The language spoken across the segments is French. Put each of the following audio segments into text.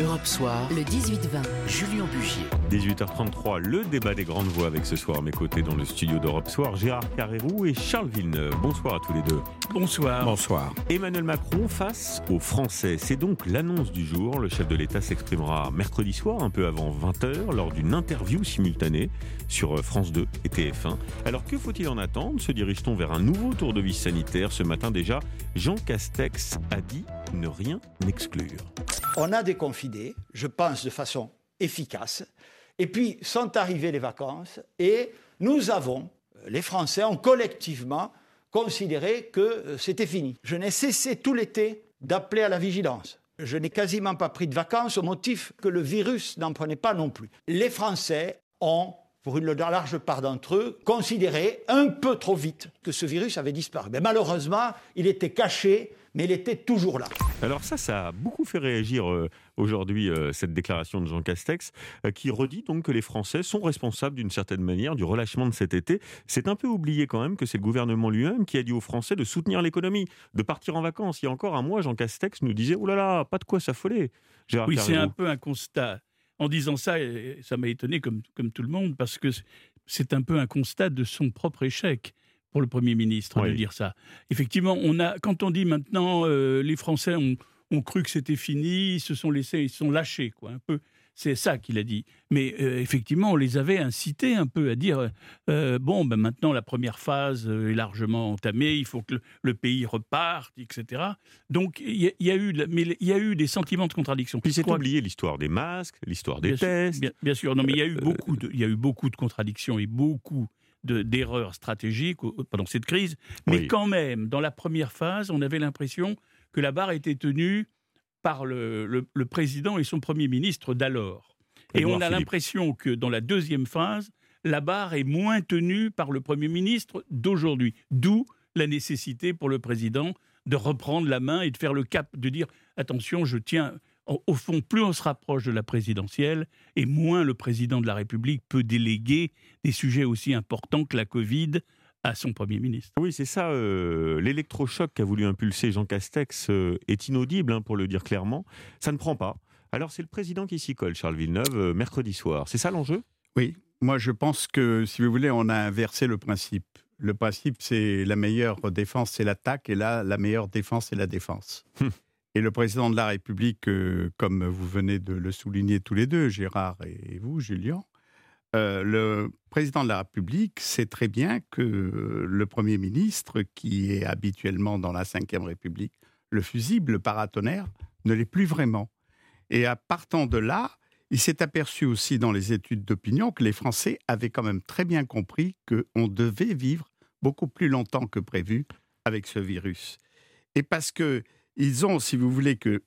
Europe Soir, le 18-20. Julien Bugier. 18h33, le débat des grandes voix avec ce soir à mes côtés dans le studio d'Europe Soir, Gérard Carrérou et Charles Villeneuve. Bonsoir à tous les deux. Bonsoir. Bonsoir. Emmanuel Macron face aux Français. C'est donc l'annonce du jour. Le chef de l'État s'exprimera mercredi soir, un peu avant 20h, lors d'une interview simultanée sur France 2 et TF1. Alors que faut-il en attendre ? Se dirige-t-on vers un nouveau tour de vis sanitaire ? Ce matin déjà, Jean Castex a dit ne rien exclure. On a déconfiné, je pense, de façon efficace. Et puis sont arrivées les vacances et nous avons, les Français ont collectivement considéré que c'était fini. Je n'ai cessé tout l'été d'appeler à la vigilance. Je n'ai quasiment pas pris de vacances au motif que le virus n'en prenait pas non plus. Les Français ont, pour une large part d'entre eux, considéré un peu trop vite que ce virus avait disparu. Mais malheureusement, il était caché, mais il était toujours là. Alors ça a beaucoup fait réagir aujourd'hui, cette déclaration de Jean Castex, qui redit donc que les Français sont responsables d'une certaine manière du relâchement de cet été. C'est un peu oublié quand même que c'est le gouvernement lui-même qui a dit aux Français de soutenir l'économie, de partir en vacances. Il y a encore un mois, Jean Castex nous disait « Oh là là, pas de quoi s'affoler ». Oui, c'est un peu un constat. En disant ça, ça m'a étonné comme tout le monde, parce que c'est un peu un constat de son propre échec pour le Premier ministre de dire ça. Effectivement, quand on dit maintenant les Français ont cru que c'était fini, ils se sont lâchés, quoi, un peu. C'est ça qu'il a dit. Mais effectivement, on les avait incités un peu à dire maintenant la première phase est largement entamée, il faut que le pays reparte, etc. Donc il y a eu des sentiments de contradiction. Puis c'est oublié l'histoire des masques, l'histoire des tests. Bien sûr, non, mais il y a eu beaucoup de contradictions et beaucoup d'erreurs stratégiques pendant cette crise. Mais quand même, dans la première phase, on avait l'impression que la barre était tenue par le président et son Premier ministre d'alors. Et on a l'impression que dans la deuxième phase, la barre est moins tenue par le Premier ministre d'aujourd'hui. D'où la nécessité pour le président de reprendre la main et de faire le cap, de dire « Attention, je tiens ». Au fond, plus on se rapproche de la présidentielle, et moins le président de la République peut déléguer des sujets aussi importants que la Covid à son Premier ministre. Oui, c'est ça. L'électrochoc qu'a voulu impulser Jean Castex est inaudible, pour le dire clairement. Ça ne prend pas. Alors, c'est le président qui s'y colle, Charles Villeneuve, mercredi soir. C'est ça l'enjeu ? Oui. Moi, je pense que, si vous voulez, on a inversé le principe. Le principe, c'est la meilleure défense, c'est l'attaque, et là, la meilleure défense, c'est la défense. Et le président de la République, comme vous venez de le souligner tous les deux, Gérard et vous, Julien, le président de la République sait très bien que le Premier ministre, qui est habituellement dans la Ve République, le fusible, le paratonnerre, ne l'est plus vraiment. Et à partant de là, il s'est aperçu aussi dans les études d'opinion que les Français avaient quand même très bien compris qu'on devait vivre beaucoup plus longtemps que prévu avec ce virus. Et parce que ils ont, si vous voulez, que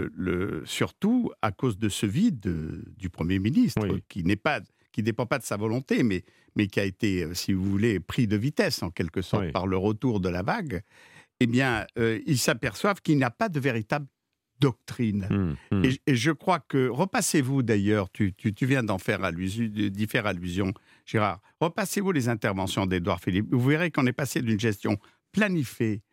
surtout à cause de ce vide du Premier ministre, qui dépend pas de sa volonté, mais qui a été, si vous voulez, pris de vitesse en quelque sorte par le retour de la vague, eh bien, ils s'aperçoivent qu'il n'y a pas de véritable doctrine. Et je crois que, repassez-vous d'ailleurs, tu viens d'y faire allusion, Gérard, repassez-vous les interventions d'Édouard Philippe, vous verrez qu'on est passé d'une gestion planifiée,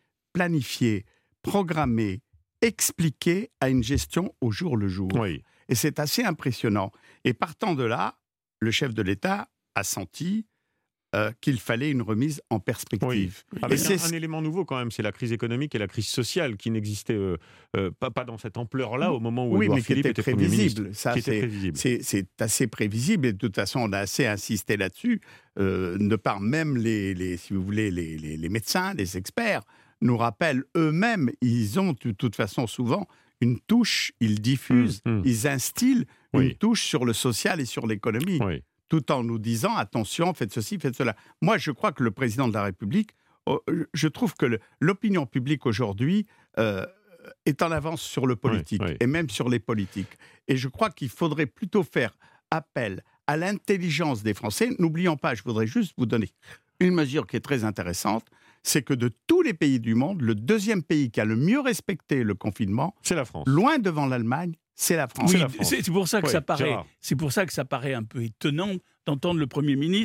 programmée, expliquée à une gestion au jour le jour. Et c'est assez impressionnant. Et partant de là, le chef de l'État a senti qu'il fallait une remise en perspective. Avec un élément nouveau quand même, c'est la crise économique et la crise sociale qui n'existaient pas dans cette ampleur-là au moment où Édouard Philippe était Premier ministre. C'est assez prévisible et de toute façon on a assez insisté là-dessus, de par même si vous voulez, les médecins, les experts, nous rappellent eux-mêmes, ils ont de toute façon souvent une touche, ils diffusent, ils instillent une touche sur le social et sur l'économie, tout en nous disant attention, faites ceci, faites cela. Moi, je crois que le président de la République, je trouve que l'opinion publique aujourd'hui est en avance sur le politique et même sur les politiques. Et je crois qu'il faudrait plutôt faire appel à l'intelligence des Français. N'oublions pas, je voudrais juste vous donner une mesure qui est très intéressante, c'est que de tous les pays du monde, le deuxième pays qui a le mieux respecté le confinement, c'est la France. Loin devant l'Allemagne, c'est la France. Oui, c'est pour ça que ça paraît un peu étonnant d'entendre le Premier ministre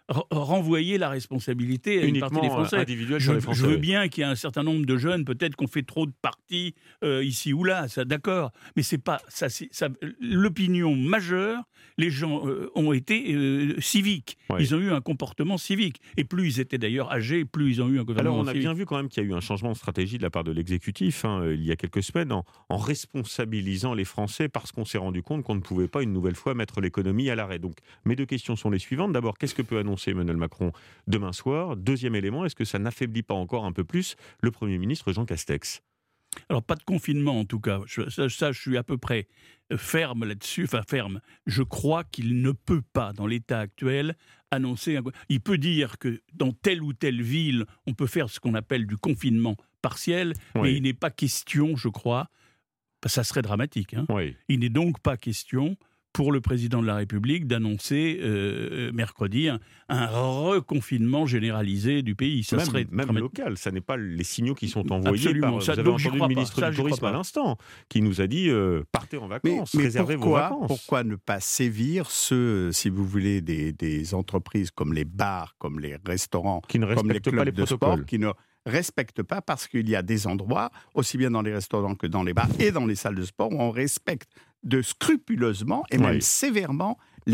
renvoyer la responsabilité à une partie des Français. Sur les Français. Je veux bien qu'il y ait un certain nombre de jeunes, peut-être qu'on fait trop de partis ici ou là, ça, d'accord. Mais c'est pas ça, l'opinion majeure. Les gens ont été civiques. Ouais. Ils ont eu un comportement civique. Et plus ils étaient d'ailleurs âgés, plus ils ont eu un gouvernement Alors on a civique. bien vu quand même qu'il y a eu un changement de stratégie de la part de l'exécutif il y a quelques semaines en responsabilisant les Français parce qu'on s'est rendu compte qu'on ne pouvait pas une nouvelle fois mettre l'économie à l'arrêt. Donc mes deux questions sont les suivantes. D'abord, qu'est-ce que peut annoncer Emmanuel Macron demain soir ? Deuxième élément, est-ce que ça n'affaiblit pas encore un peu plus le Premier ministre Jean Castex ? Alors, pas de confinement, en tout cas. Ça, je suis à peu près ferme là-dessus. Enfin, ferme. Je crois qu'il ne peut pas, dans l'état actuel, annoncer... Il peut dire que dans telle ou telle ville, on peut faire ce qu'on appelle du confinement partiel, mais il n'est pas question, je crois... Ça serait dramatique. Il n'est donc pas question pour le président de la République d'annoncer mercredi un reconfinement généralisé du pays. Ça serait même local, ça n'est pas les signaux qui sont envoyés. Absolument. Vous avez entendu le ministre du Tourisme à l'instant, qui nous a dit partez en vacances, réservez vos vacances. Pourquoi ne pas sévir ceux, si vous voulez, des entreprises comme les bars, comme les restaurants, qui ne comme les respectent clubs pas les de protocoles. sport, qui ne respectent pas, parce qu'il y a des endroits, aussi bien dans les restaurants que dans les bars et dans les salles de sport, où on respecte scrupuleusement et même sévèrement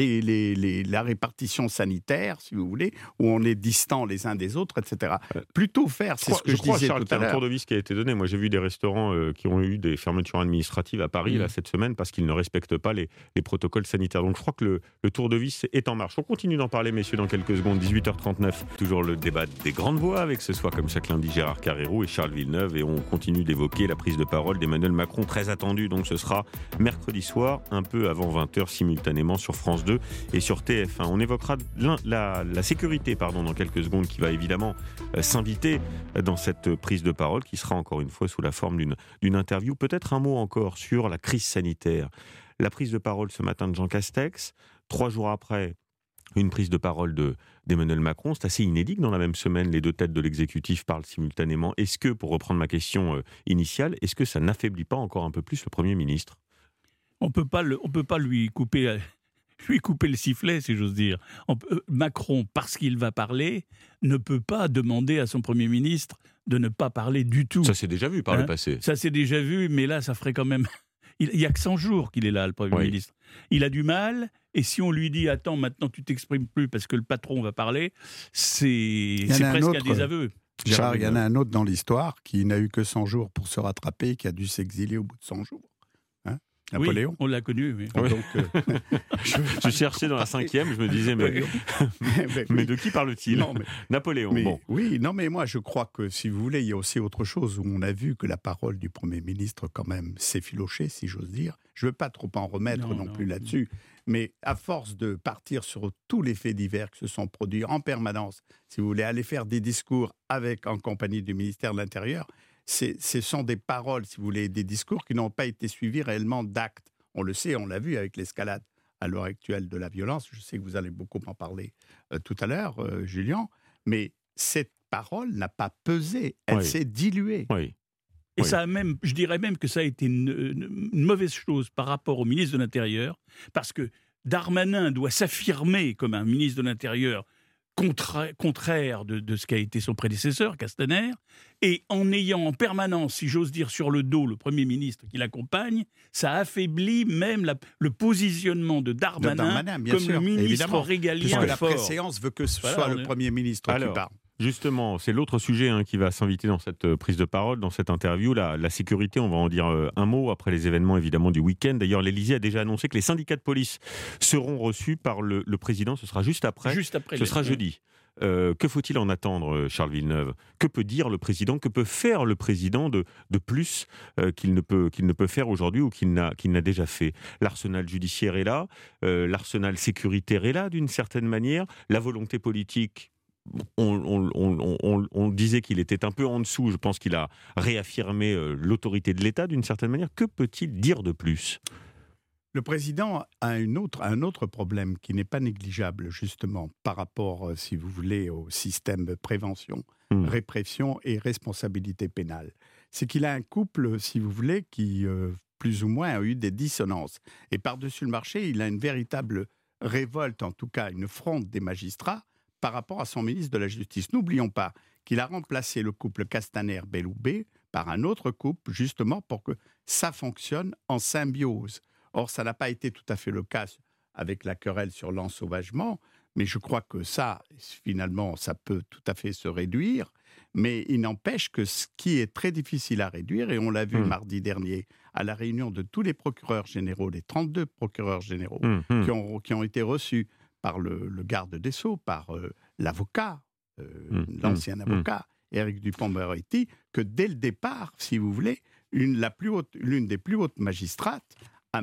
la répartition sanitaire, si vous voulez, où on est distants les uns des autres, etc. Plutôt faire, c'est ce que je disais Charles, tout à l'heure. un tour de vis qui a été donné. Moi, j'ai vu des restaurants qui ont eu des fermetures administratives à Paris là, cette semaine parce qu'ils ne respectent pas les protocoles sanitaires. Donc, je crois que le tour de vis est en marche. On continue d'en parler, messieurs, dans quelques secondes. 18h39. Toujours le débat des grandes voix avec ce soir, comme chaque lundi, Gérard Carrérou et Charles Villeneuve. Et on continue d'évoquer la prise de parole d'Emmanuel Macron, très attendue. Donc, ce sera mercredi soir, un peu avant 20h, simultanément sur France 2 et sur TF1. On évoquera la sécurité dans quelques secondes, qui va évidemment s'inviter dans cette prise de parole, qui sera encore une fois sous la forme d'une interview. Peut-être un mot encore sur la crise sanitaire. La prise de parole ce matin de Jean Castex, 3 jours après une prise de parole d'Emmanuel Macron. C'est assez inédit que dans la même semaine, les deux têtes de l'exécutif parlent simultanément. Est-ce que, pour reprendre ma question initiale, est-ce que ça n'affaiblit pas encore un peu plus le Premier ministre ? On peut pas lui couper le sifflet, si j'ose dire. Macron, parce qu'il va parler, ne peut pas demander à son Premier ministre de ne pas parler du tout. Ça s'est déjà vu par le passé. Ça s'est déjà vu, mais là, ça ferait quand même... Il n'y a que 100 jours qu'il est là, le Premier ministre. Il a du mal, et si on lui dit « Attends, maintenant tu t'exprimes plus parce que le patron va parler », c'est presque un désaveu. Gérard, il y en a un autre dans l'histoire qui n'a eu que 100 jours pour se rattraper, qui a dû s'exiler au bout de 100 jours. Napoléon. Oui, on l'a connu. Oui. Donc, je cherchais dans la 5e, je me disais, mais de qui parle-t-il ? Napoléon. Oui, mais moi je crois que, si vous voulez, il y a aussi autre chose où on a vu que la parole du Premier ministre quand même s'effilochait, si j'ose dire. Je ne veux pas trop en remettre non plus là-dessus, mais à force de partir sur tous les faits divers qui se sont produits en permanence, si vous voulez, aller faire des discours en compagnie du ministère de l'Intérieur, ce sont des paroles, si vous voulez, des discours qui n'ont pas été suivis réellement d'actes. On le sait, on l'a vu avec l'escalade à l'heure actuelle de la violence. Je sais que vous allez beaucoup en parler tout à l'heure, Julien, mais cette parole n'a pas pesé, elle s'est diluée. Et ça a même, je dirais même que ça a été une mauvaise chose par rapport au ministre de l'Intérieur, parce que Darmanin doit s'affirmer comme un ministre de l'Intérieur contraire de ce qu'a été son prédécesseur, Castaner, et en ayant en permanence, si j'ose dire, sur le dos le Premier ministre qui l'accompagne, ça affaiblit même le positionnement de Darmanin comme sûr, le ministre évidemment, régalien puisque fort. la préséance veut que ce soit le Premier ministre qui parle. Justement, c'est l'autre sujet qui va s'inviter dans cette prise de parole, dans cette interview, la sécurité. On va en dire un mot après les événements évidemment du week-end. D'ailleurs, l'Élysée a déjà annoncé que les syndicats de police seront reçus par le président. Ce sera juste après. Ce sera jeudi. Que faut-il en attendre, Charles Villeneuve ? Que peut dire le président ? Que peut faire le président de plus qu'il ne peut faire aujourd'hui ou qu'il n'a déjà fait ? L'arsenal judiciaire est là, l'arsenal sécuritaire est là d'une certaine manière, la volonté politique. On disait qu'il était un peu en dessous. Je pense qu'il a réaffirmé l'autorité de l'État d'une certaine manière. Que peut-il dire de plus ? Le président a un autre problème qui n'est pas négligeable, justement, par rapport, si vous voulez, au système de prévention, répression et responsabilité pénale. C'est qu'il a un couple, si vous voulez, qui, plus ou moins, a eu des dissonances. Et par-dessus le marché, il a une véritable révolte, en tout cas une fronde des magistrats, par rapport à son ministre de la Justice. N'oublions pas qu'il a remplacé le couple Castaner-Belloubet par un autre couple, justement pour que ça fonctionne en symbiose. Or, ça n'a pas été tout à fait le cas avec la querelle sur l'ensauvagement, mais je crois que ça, finalement, ça peut tout à fait se réduire. Mais il n'empêche que ce qui est très difficile à réduire, et on l'a vu mardi dernier à la réunion de tous les procureurs généraux, les 32 procureurs généraux qui ont été reçus par le garde des Sceaux, par l'avocat, l'ancien avocat, Éric Dupond-Moretti, que dès le départ, si vous voulez, l'une des plus hautes magistrates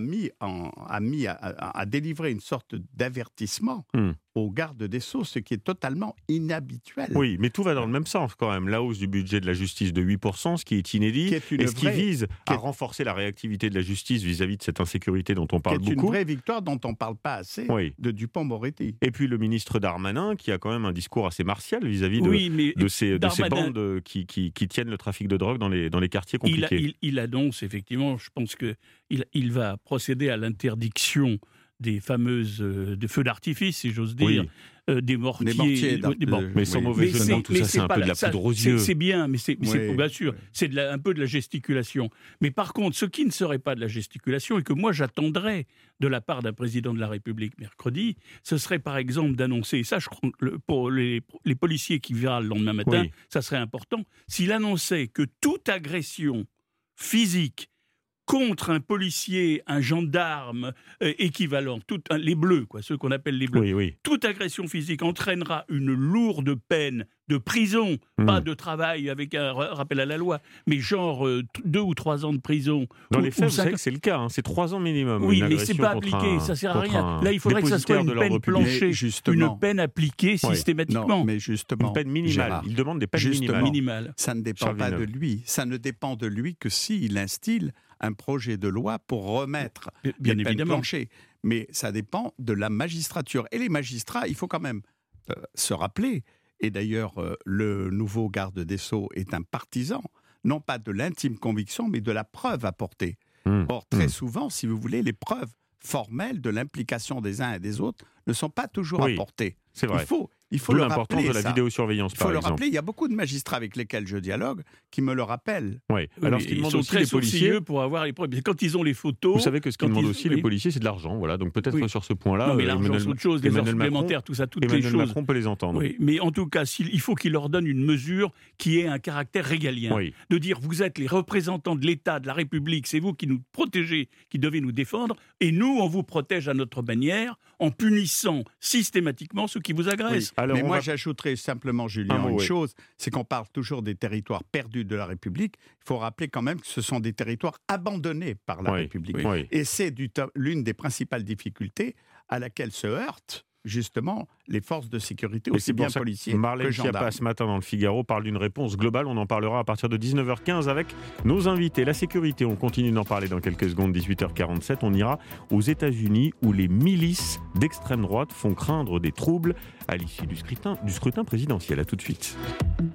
a délivré une sorte d'avertissement au garde des Sceaux, ce qui est totalement inhabituel. Oui, mais tout va dans le même sens quand même. La hausse du budget de la justice de 8%, ce qui est inédit, qui vise à renforcer la réactivité de la justice vis-à-vis de cette insécurité dont on parle beaucoup. C'est une vraie victoire dont on ne parle pas assez de Dupond-Moretti. Et puis le ministre Darmanin, qui a quand même un discours assez martial vis-à-vis de ces bandes qui tiennent le trafic de drogue dans les quartiers compliqués. Il annonce effectivement, je pense qu'il va procéder à l'interdiction des fameuses de feux d'artifice, si j'ose dire, des mortiers. Mais sans mauvais jeu de mots, tout ça, c'est un peu de la poudre aux yeux. C'est bien, mais c'est bien sûr, c'est un peu de la gesticulation. Mais par contre, ce qui ne serait pas de la gesticulation, et que moi j'attendrais de la part d'un président de la République mercredi, ce serait par exemple d'annoncer, et ça je crois que pour les policiers qui verront le lendemain matin, ça serait important, s'il annonçait que toute agression physique contre un policier, un gendarme équivalent, les bleus, ceux qu'on appelle les bleus, toute agression physique entraînera une lourde peine de prison, pas de travail avec un rappel à la loi, mais genre 2 ou 3 ans de prison. Dans les faits, vous savez que c'est le cas, c'est 3 ans minimum. Oui, mais c'est pas appliqué, ça sert à rien. Là, il faudrait que ça soit une peine planchée, une peine appliquée systématiquement. Non, mais justement, une peine minimale. Gérard, il demande des peines minimales. Ça ne dépend pas de lui. Ça ne dépend de lui que s'il instille un projet de loi pour remettre bien les peines évidemment planchées. Mais ça dépend de la magistrature. Et les magistrats, il faut quand même se rappeler, et d'ailleurs le nouveau garde des Sceaux est un partisan, non pas de l'intime conviction, mais de la preuve apportée. Or, très souvent, si vous voulez, les preuves formelles de l'implication des uns et des autres ne sont pas toujours apportées. C'est vrai. Il faut le l'importance rappeler, de la vidéosurveillance, par exemple. Il faut le rappeler, il y a beaucoup de magistrats avec lesquels je dialogue qui me le rappellent. Oui. Alors, ce qu'ils demandent aussi les policiers pour avoir les preuves. Quand ils ont les photos... Vous savez que ce qu'ils demandent aussi les policiers, c'est de l'argent. Voilà. Donc peut-être sur ce point-là... Non, mais l'argent, c'est autre chose, des heures supplémentaires, tout ça, toutes les choses. Macron peut les entendre. Oui, mais en tout cas, il faut qu'il leur donne une mesure qui ait un caractère régalien. De dire, vous êtes les représentants de l'État, de la République, c'est vous qui nous protégez, qui devez nous défendre, et nous, on vous protège à notre manière, en punissant systématiquement ceux qui vous agressent. Alors, mais moi, j'ajouterais simplement, Julien, une chose, c'est qu'on parle toujours des territoires perdus de la République. Il faut rappeler quand même que ce sont des territoires abandonnés par la République. Et c'est l'une des principales difficultés à laquelle se heurtent justement les forces de sécurité, aussi bien policiers Marlène que gendarmes. Schiappa, ce matin dans le Figaro, parle d'une réponse globale. On en parlera à partir de 19h15 avec nos invités. La sécurité, on continue d'en parler dans quelques secondes, 18h47. On ira aux États-Unis où les milices d'extrême droite font craindre des troubles à l'issue du scrutin présidentiel. À tout de suite.